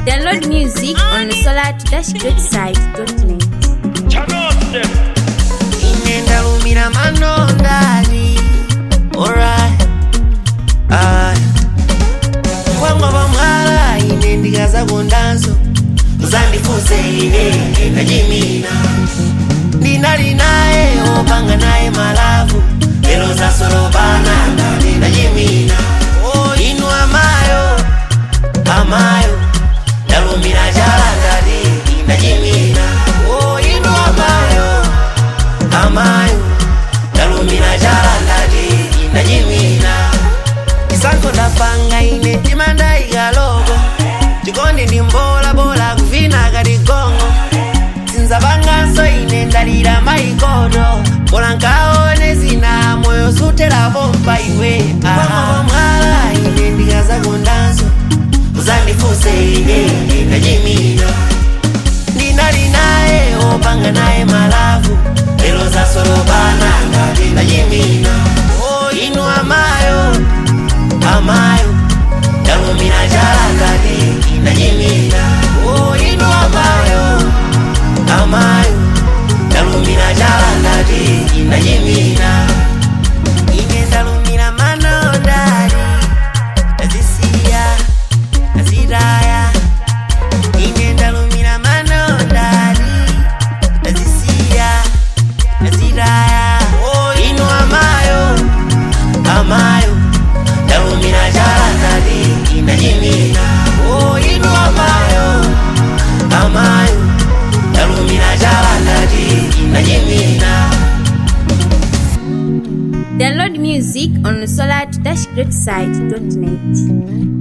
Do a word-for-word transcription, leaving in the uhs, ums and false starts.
Download music on the solar dash great site dot net. Inenda lumina manondani. Alright. Ah. Kwangwa bamwala inendigaza gondanso. Uzandifuse ine najimina. Ninali nae opanga nae malavu. Elo za sorobana najimina. Oh inu amayo. Amayo. Dalumina jalandari najimina. Oh inu amayo. Amayo. Dalumina jalandari najimina. Isanko dapanga ine timanda igalogo. Chikondi ndimbola bola kuvina kati gongo. Sinzabanga so ine ndalira maikodo. Bola nkaone zina moyo sutela bomba iwe. Kwama mwala ine ndigaza gondanso. Uzandifuse ine najimina. Ninali nae opanga nae malavu. Elo za sorobana najimina. Oh inu amayo. Amayo. Dalumina jalandari najimina. Oh inu amayo. Amayo. Dalumina jalandari najimina. Ine dalumina manondari. Nazisia. Nazidaya. Ine dalumina manondari. Nazisia. Nazidaya. Oh inu amayo. Amayo. Dalumina jalandari najimina. Oh inu amayo. Amayo. Dalumina jalandari najimina. Download music on the solar dash great site dot net.